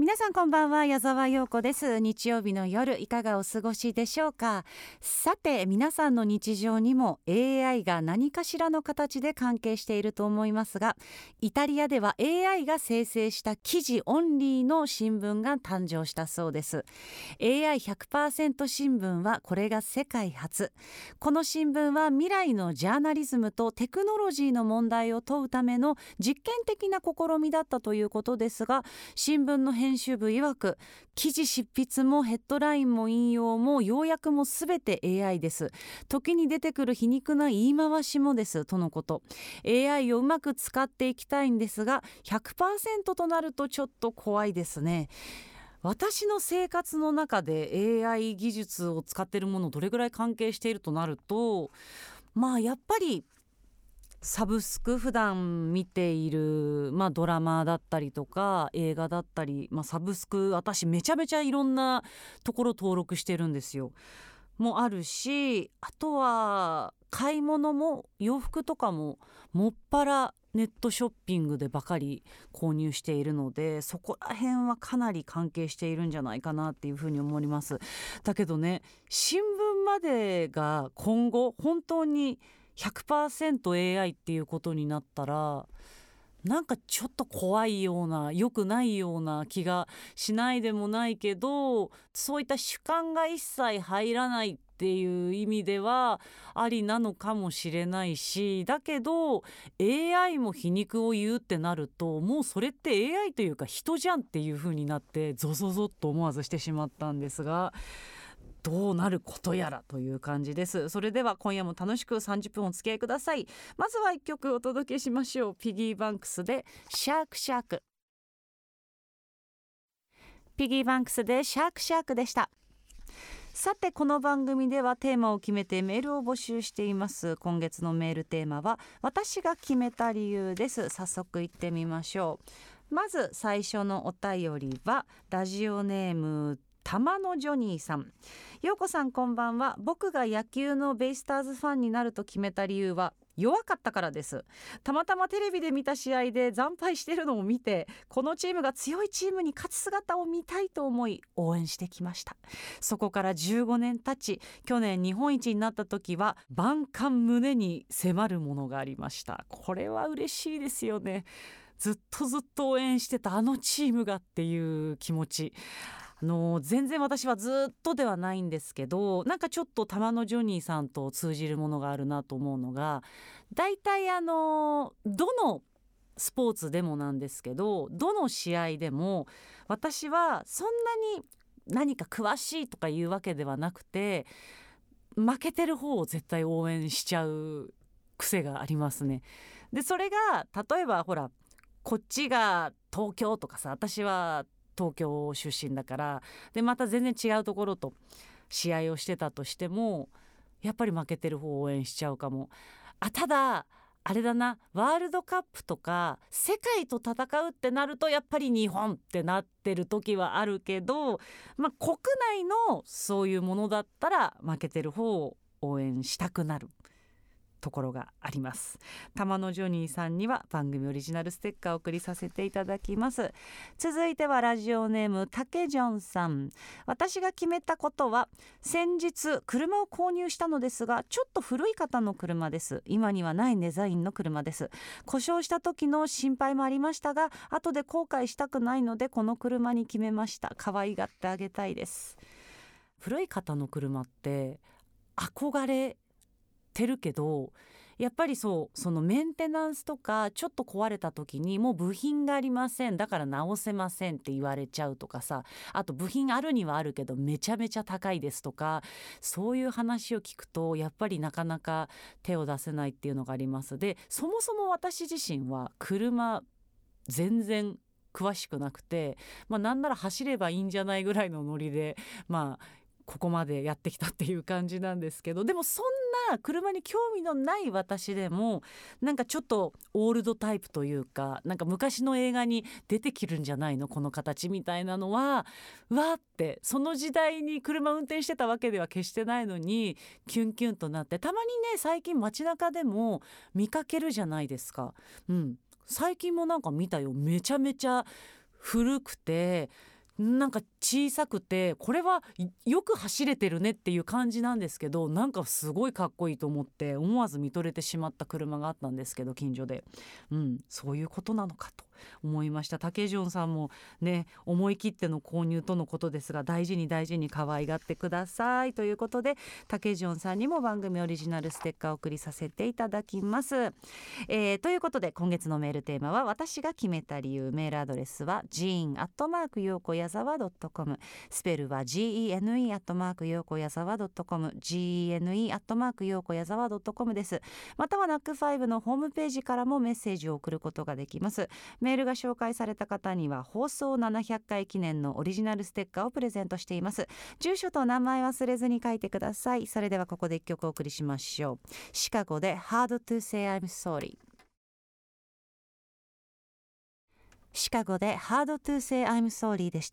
皆さんこんばんは、矢沢陽子です。日曜日の夜いかがお過ごしでしょうか。さて、皆さんの日常にも AI が何かしらの形で関係していると思いますが、イタリアでは AI が生成した記事オンリーの新聞が誕生したそうです。 AI100% 新聞はこれが世界初。この新聞は未来のジャーナリズムとテクノロジーの問題を問うための実験的な試みだったということですが、新聞の編集部曰く、記事執筆もヘッドラインも引用も要約もすべて AI です。時に出てくる皮肉な言い回しもですとのこと。 AI をうまく使っていきたいんですが 100% となるとちょっと怖いですね。私の生活の中で AI 技術を使っているものどれぐらい関係しているとなると、やっぱりサブスク、普段見ている、ドラマだったりとか映画だったり、サブスク私めちゃめちゃいろんなところ登録してるんですよ。もあるし、あとは買い物も洋服とかももっぱらネットショッピングでばかり購入しているので、そこら辺はかなり関係しているんじゃないかなっていうふうに思います。だけどね、新聞までが今後本当に 100% AI っていうことになったら、なんかちょっと怖いような、良くないような気がしないでもないけど、そういった主観が一切入らないっていう意味ではありなのかもしれないし、だけど AI も皮肉を言うってなると、もうそれって AI というか人じゃんっていう風になって、ゾゾゾっと思わずしてしまったんですが、どうなることやらという感じです。それでは今夜も楽しく30分お付き合いください。まずは1曲お届けしましょう。ピギーバンクスでシャークシャーク。ピギーバンクスでシャークシャークでした。さて、この番組ではテーマを決めてメールを募集しています。今月のメールテーマは私が決めた理由です。早速行ってみましょう。まず最初のお便りはラジオネーム玉野ジョニーさん。陽子さんこんばんは。僕が野球のベイスターズファンになると決めた理由は弱かったからです。たまたまテレビで見た試合で惨敗しているのを見て、このチームが強いチームに勝つ姿を見たいと思い応援してきました。そこから15年経ち、去年日本一になった時は万感胸に迫るものがありました。これは嬉しいですよね。ずっと応援してたあのチームがっていう気持ち。全然私はずっとではないんですけど、なんかちょっと玉野ジョニーさんと通じるものがあるなと思うのが、だいたいどのスポーツでもなんですけど、どの試合でも私はそんなに何か詳しいとかいうわけではなくて、負けてる方を絶対応援しちゃう癖がありますね。でそれが例えばほら、こっちが東京とかさ、私は東京出身だから、でまた全然違うところと試合をしてたとしても、やっぱり負けてる方を応援しちゃうかも。ただあれだな、ワールドカップとか世界と戦うってなるとやっぱり日本ってなってる時はあるけど、国内のそういうものだったら負けてる方を応援したくなるところがあります。玉野ジョニーさんには番組オリジナルステッカーを送りさせていただきます。続いてはラジオネームたけジョンさん。私が決めたことは、先日車を購入したのですが、ちょっと古い方の車です。今にはないデザインの車です。故障した時の心配もありましたが、後で後悔したくないのでこの車に決めました。可愛がってあげたいです。古い方の車って憧れてるけど、やっぱりそのメンテナンスとかちょっと壊れた時にもう部品がありません、だから直せませんって言われちゃうとかさ、あと部品あるにはあるけどめちゃめちゃ高いですとか、そういう話を聞くとやっぱりなかなか手を出せないっていうのがあります。でそもそも私自身は車全然詳しくなくて、なんなら走ればいいんじゃないぐらいのノリでここまでやってきたっていう感じなんですけど、でもそんな車に興味のない私でもなんかちょっとオールドタイプというか、なんか昔の映画に出てきるんじゃないのこの形みたいなのは、うわって、その時代に車運転してたわけでは決してないのにキュンキュンとなって、たまにね最近街中でも見かけるじゃないですか。最近もなんか見たよ、めちゃめちゃ古くてなんか小さくて、これはよく走れてるねっていう感じなんですけど、なんかすごいかっこいいと思って思わず見とれてしまった車があったんですけど、近所で、そういうことなのかと思いました。竹ジョンさんもね、思い切っての購入とのことですが、大事に大事に可愛がってくださいということで、竹ジョンさんにも番組オリジナルステッカーを送りさせていただきます。ということで、今月のメールテーマは私が決めた理由。メールアドレスは gene@yokoyazawa.com、 スペルは gene@yokoyazawa.com、 gene@yokoyazawa.com です。または NAC5 のホームページからもメッセージを送ることができます。メールが紹介された方には放送700回記念のオリジナルステッカーをプレゼントしています。住所と名前忘れずに書いてください。それではここで1曲お送りしましょう。シカゴで Hard to say I'm sorry。 シカゴで Hard to say I'm sorry でした。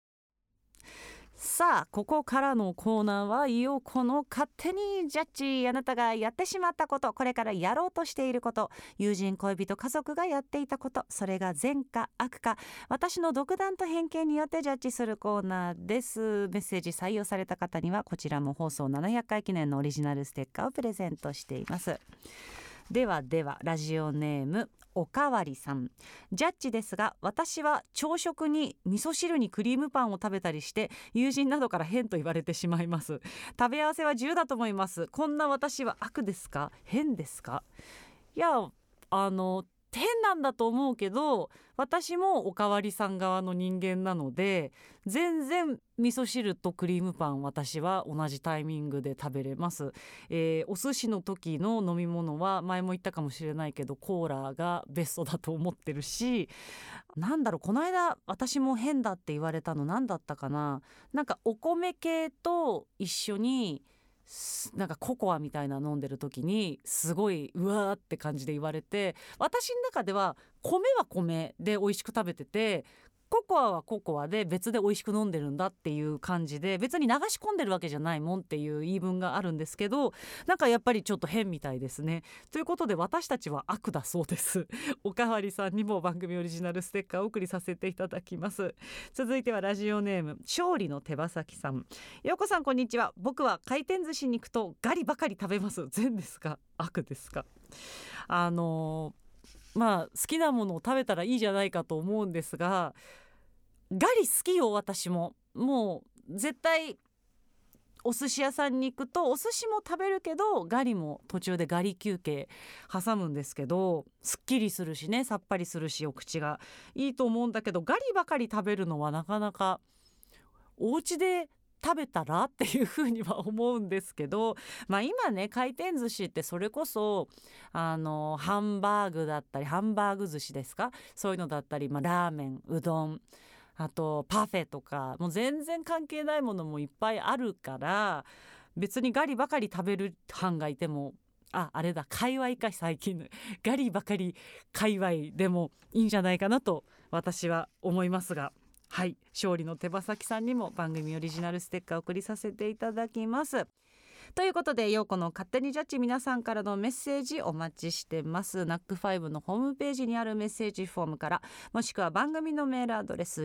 さあ、ここからのコーナーはよこの勝手にジャッジ。あなたがやってしまったこと、これからやろうとしていること、友人、恋人、家族がやっていたこと、それが善か悪か、私の独断と偏見によってジャッジするコーナーです。メッセージ採用された方にはこちらも放送700回記念のオリジナルステッカーをプレゼントしています。ではラジオネームおかわりさん。ジャッジですが、私は朝食に味噌汁にクリームパンを食べたりして友人などから変と言われてしまいます。食べ合わせは自由だと思います。こんな私は悪ですか、変ですか？いや、変なんだと思うけど、私もおかわりさん側の人間なので、全然味噌汁とクリームパン、私は同じタイミングで食べれます。お寿司の時の飲み物は前も言ったかもしれないけど、コーラがベストだと思ってるし、この間私も変だって言われたの何だったかな。なんかお米系と一緒になんかココアみたいな飲んでる時にすごいうわーって感じで言われて、私の中では米は米で美味しく食べてて、ココアはココアで別で美味しく飲んでるんだっていう感じで、別に流し込んでるわけじゃないもんっていう言い分があるんですけど、なんかやっぱりちょっと変みたいですね。ということで、私たちは悪だそうです。おかわりさんにも番組オリジナルステッカーをお送りさせていただきます。続いてはラジオネーム勝利の手羽先さん。ようこさん、こんにちは。僕は回転寿司に行くとガリばかり食べます。善ですか、悪ですか？好きなものを食べたらいいじゃないかと思うんですが、ガリ好きよ。私ももう絶対お寿司屋さんに行くとお寿司も食べるけど、ガリも途中でガリ休憩挟むんですけど、すっきりするしね、さっぱりするし、お口がいいと思うんだけど、ガリばかり食べるのはなかなかお家で食べたらっていうふうには思うんですけど、今ね、回転寿司ってそれこそハンバーグだったり、ハンバーグ寿司ですか、そういうのだったり、ラーメン、うどん、あとパフェとか、もう全然関係ないものもいっぱいあるから、別にガリばかり食べる班がいても、あれだ、界隈か、最近のガリばかり界隈でもいいんじゃないかなと私は思いますが、はい、勝利の手羽先さんにも番組オリジナルステッカーを送りさせていただきます。ということで、ようこの勝手にジャッジ、皆さんからのメッセージお待ちしてます。 NAC5 のホームページにあるメッセージフォームから、もしくは番組のメールアドレス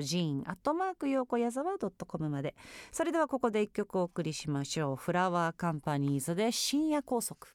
gene@yokoyazawa.com まで。それではここで一曲お送りしましょう。フラワーカンパニーズで深夜拘束。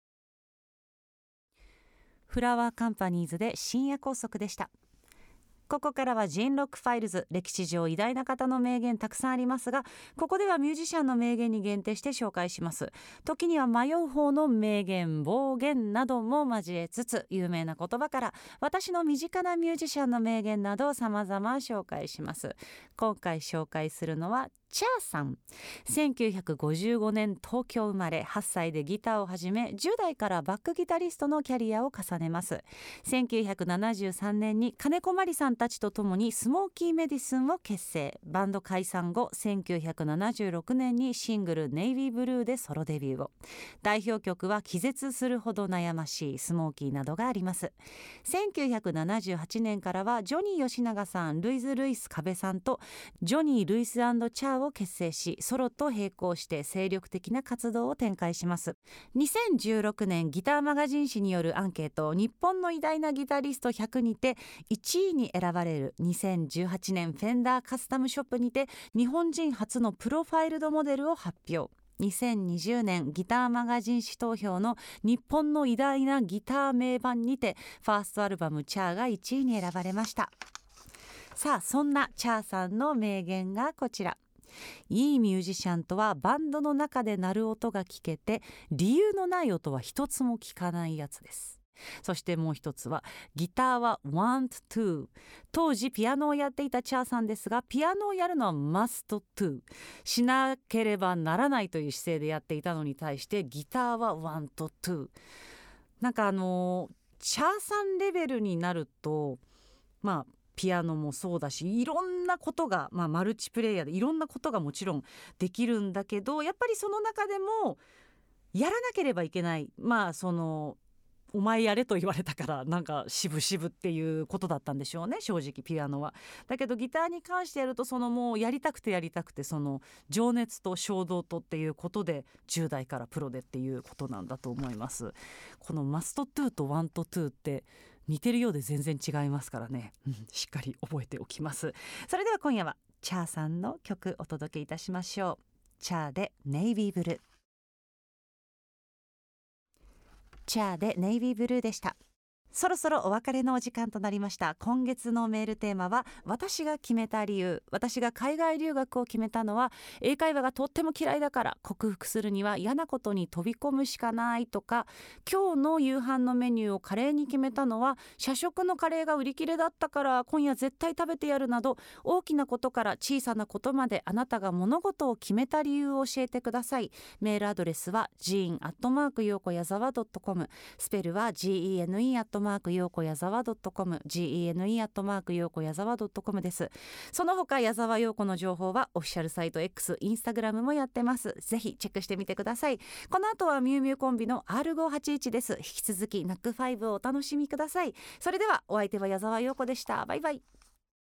フラワーカンパニーズで深夜拘束でした。ここからはジンロックファイルズ。歴史上偉大な方の名言たくさんありますが、ここではミュージシャンの名言に限定して紹介します。時には迷う方の名言、暴言なども交えつつ、有名な言葉から私の身近なミュージシャンの名言などを様々紹介します。今回紹介するのはチャーさん。1955年東京生まれ、8歳でギターを始め、10代からバックギタリストのキャリアを重ねます。1973年に金子麻里さんたちと共にスモーキーメディスンを結成。バンド解散後、1976年にシングルネイビーブルーでソロデビューを。代表曲は気絶するほど悩ましい、スモーキーなどがあります。1978年からはジョニー吉永さん、ルイズ・ルイス・カベさんとジョニー・ルイス&チャーーを結成し、ソロと並行して精力的な活動を展開します。2016年ギターマガジン誌によるアンケート、日本の偉大なギタリスト100にて1位に選ばれる2018年フェンダーカスタムショップにて日本人初のプロファイルドモデルを発表。2020年ギターマガジン誌投票の日本の偉大なギター名盤にてファーストアルバムチャーが1位に選ばれました。さあ、そんなチャーさんの名言がこちら。いいミュージシャンとはバンドの中で鳴る音が聞けて理由のない音は一つも聞かないやつです。そしてもう一つは、ギターは want to。 当時ピアノをやっていたチャーさんですが、ピアノをやるのは must to、 しなければならないという姿勢でやっていたのに対してギターは want to。 なんかチャーさんレベルになると、ピアノもそうだし、いろんなことが、マルチプレイヤーでいろんなことがもちろんできるんだけど、やっぱりその中でもやらなければいけない、お前やれと言われたからなんか渋々っていうことだったんでしょうね、正直ピアノは。だけどギターに関してやると、もうやりたくて情熱と衝動とっていうことで10代からプロでっていうことなんだと思います。このマストトゥーとワントトゥーって似てるようで全然違いますからね、しっかり覚えておきます。それでは今夜はチャーさんの曲お届けいたしましょう。チャーでネイビーブルー。チャーでネイビーブルーでした。そろそろお別れのお時間となりました。今月のメールテーマは、私が決めた理由。私が海外留学を決めたのは英会話がとっても嫌いだから、克服するには嫌なことに飛び込むしかないとか、今日の夕飯のメニューをカレーに決めたのは社食のカレーが売り切れだったから今夜絶対食べてやるなど、大きなことから小さなことまであなたが物事を決めた理由を教えてください。メールアドレスは gene@yokoyazawa.com、 スペルは gene@yokoyazawa.com、 gene@yokoyazawa.com です。その他矢沢陽子の情報はオフィシャルサイト X、 インスタグラムもやってます。ぜひチェックしてみてください。この後はミュウミュウコンビの R581 です。引き続きナック5をお楽しみください。それではお相手は矢沢陽子でした。バイバイ。